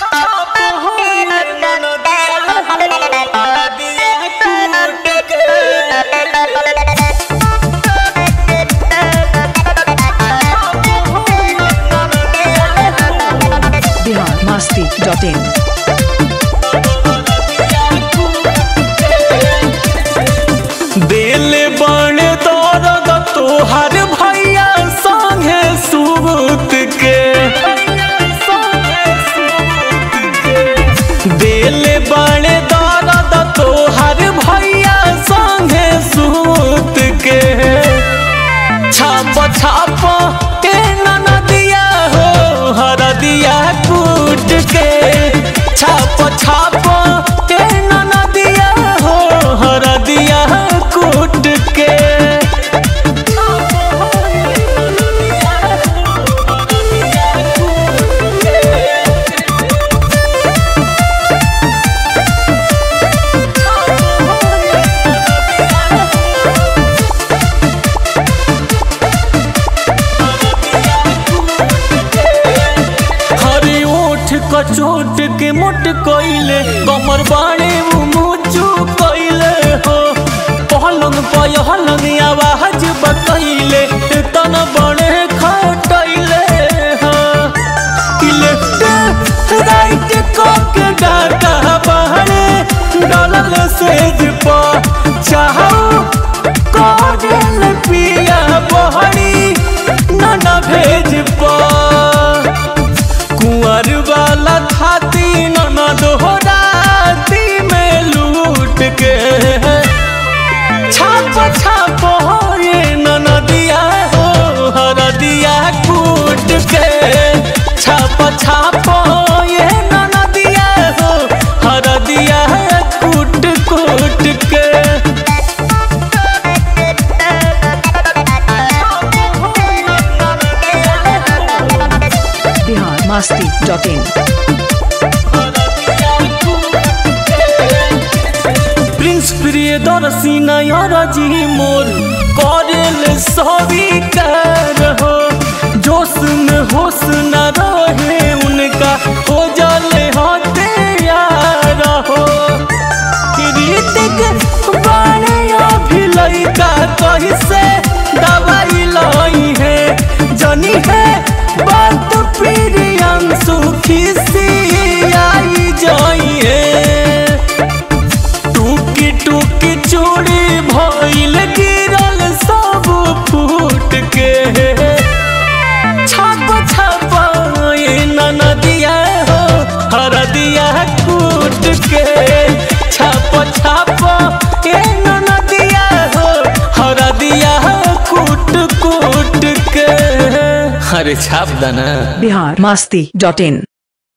biharmasti.in दिल बड़े दर्द तोहर भैया संगे सूत के दिल बड़े दर्द तोहर भैया संगे सूत के छाप छाप के नदिया हो हरदिया कूट के छाप छाप के नदिया हो हरदिया कूट के चोट के मुट कोइले कमर बाड़े मुचू कोइले हो पहलंग पहलंग आवाज बतैले तन बड़े खटैले हो लेफ्ट राइट को के डाटा बाड़े डलल सेज पर चाहो कोजन पिया बहरी ना भेज पर कुंवर वाला थाती न दोहराती में लूट के छाप छाप हो ये नदिया हो हरदिया कूट के छाप छाप हो ये नदिया हो हरदिया कूट कूट के biharmasti.in प्रिंस प्रियदर्शी नयर जी मोर करेल स्वीकार हो जोश में होश न रहे उनका हो जले होते यार हो ऋतिक बाणे अभिलय का कहीं से दवाई लाई है जनी है बात प्रियम सुखी सी आई जाइए टूकी टूकी चूड़ी भइल गिरल सब फूट के छाप छाप ये नदिया हो हरदिया कूट के छाप छाप ये नदिया हो हरदिया कूट कूट के अरे छाप दाना biharmasti.in